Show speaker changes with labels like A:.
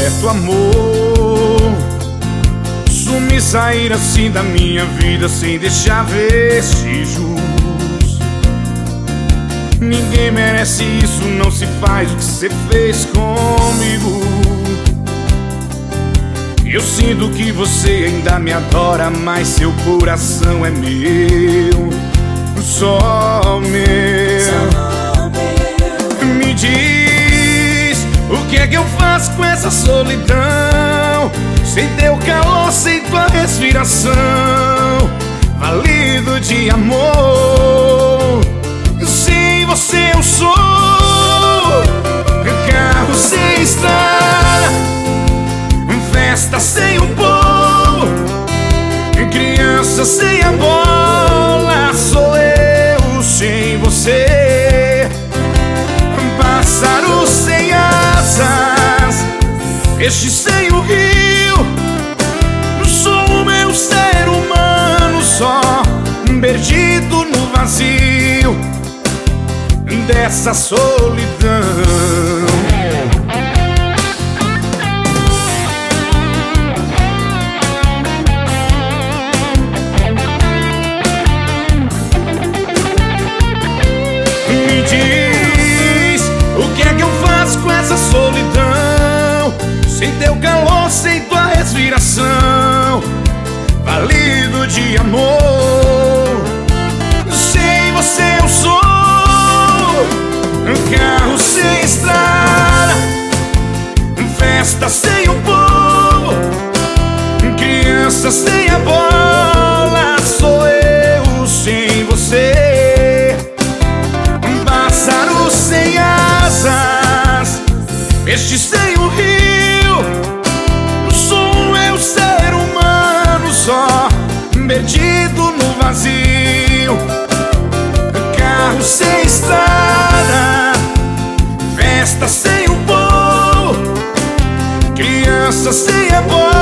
A: certo amor. Sumir, sair assim da minha vida sem deixar vestígios. Ninguém merece isso, não se faz o que você fez comigo. Eu sinto que você ainda me adora, mas seu coração é meu, só meu. Me diz, o que é que eu faço com essa solidão? Sem teu calor, sem tua respiração, válido de amor. Sem você eu sou carro sem estrada, festa sem um povo, criança sem a bola. Sou eu sem você, pássaro sem asas, peixe sem o rio. Sou o meu ser humano só, perdido no vazio dessa solidão. Me diz, o que é que eu faço com essa solidão? Sem teu calor, sem tua respiração, válido de amor. Sem você eu sou carro sem estrada, festa sem o povo, criança sem a bola. Sou eu sem você, pássaro sem asas, peixe sem o rio. Sou eu ser humano só, perdido no vazio, carro sem estrada, festa sem o povo, criança sem a bola.